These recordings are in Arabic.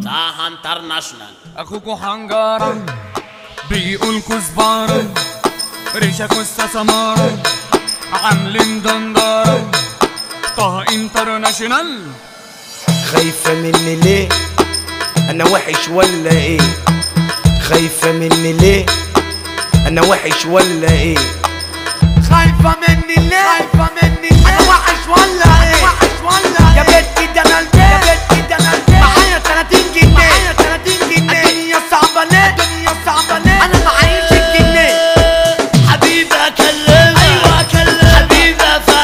طه انترناشونال. اخوكوا حنجرة بيقول كزبرة ريشة سمارة عاملين دندرة. طه انترناشونال. خايفة مني ليه؟ أنا وحش ولا إيه؟ خايفة مني ليه؟ أنا وحش ولا إيه؟ خايفة مني ليه؟ خايفة مني ليه؟ أنا وحش ولا إيه؟ وحش ولا إيه؟ يا بنتي ده أنا البيت، يا بنتي ده أنا البيت، معايا 30 جنيه، معايا 30 جنيه. الدنيا صعبة ليه؟ الدنيا صعبة ليه؟ أنا معيش الجنيه. حبيبي اكلمك، ايوه اكلمك، حبيبي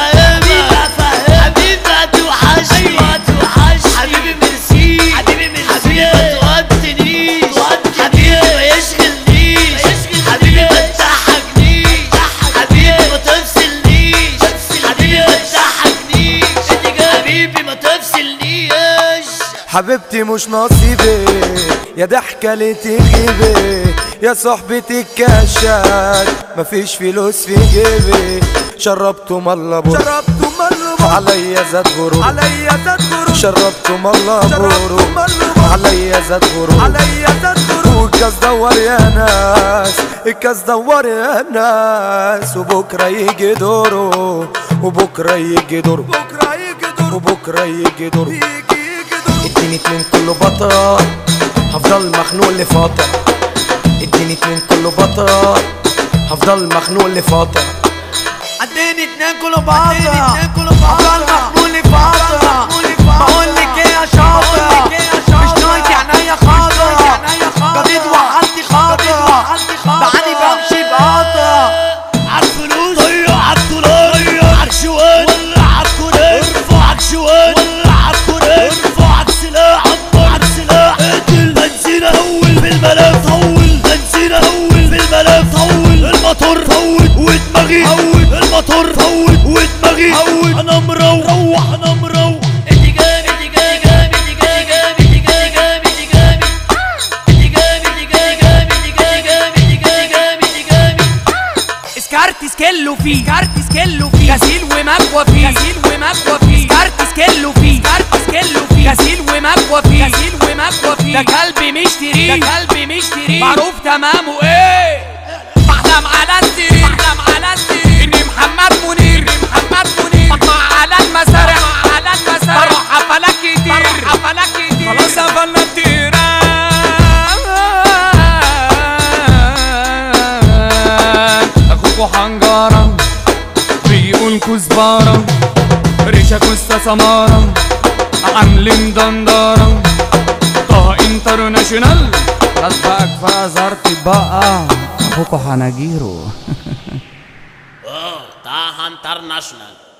افهمك، حبيبي توحشني، ايوه توحشني، حبيبي ميرسي، حبيبي ميرسي، حبيبي ما تودنيش، حبيبي ما يشغلنيش، حبيبي ما تضحكنيش، حبيبي ما تفصلنيش، حبيبي ما تضحكنيش، حبيبي ما تفصلنيش. حبيبتي مش نصيبي يا ضحكة ليه تغيبي يا صحبتي الكاشات مفيش فلوس في جيبي. شربتوا ملبور شربتوا ملبور عليا زاد غرور عليا زاد غرور. شربتوا ملبور عليا زاد غرور عليا زاد غرور. والكاس دور يا ناس الكاس دور يا ناس. وبكرة يجي دوره وبكرة يجي دوره بكرة يجي دوره وبكرة يجي دوره. اديني اتنين كله بطة هفضل مخنوق لفترة. اديني اتنين كله بطة هفضل مخنوق لفترة. اديني اتنين كله بطة هفضل مخنوق لفترة. بقولك ايه يا شاطرة مش نايتي عينيا خاطرة. جديد وحالتي خاطرة بعاني بمشي بقطرة. عالفلوس ضيع عالدولار عالشوال ولع عالكوريك ارفع عالشوال ولع عالكوريك ارفع عالسلاح عبر عالسلاح اقتل بنزينة هول بالملف هول بنزينة هول بالملف هول الموتور فوت ودماغي هول الموتور فوت ودماغي هول. انا مروح انا مروح. انت جامد انت جامد انت جامد انت جامد انت جامد انت جامد انت جامد انت جامد انت جامد انت جامد. اسكارت سكيلو فيه اسكارت سكيلو فيه غسيل ومكوى فيه غسيل ومكوى فيه اسكارت سكيلو فيه اسكارت سكيلو فيه غسيل ومكوى فيه غسيل ومكوى فيه. ده كلب مشتري ده كلب مشتري معروف تمامه ايه. بحلم على السرير بحلم على السرير اني محمد منير اني محمد منير. بطلع على المسارح على المسارح بروح حفلات كتير بروح حفلات كتير. خلاص قفلنا كتير. اخوكوا حنجرة بيقول كزبرة ريشة سمارة عاملين دندرة. طه انترناشونال. خلاص بقى كفاية زرتي بقى اخوكوا حناجيرو. طه انترناشونال.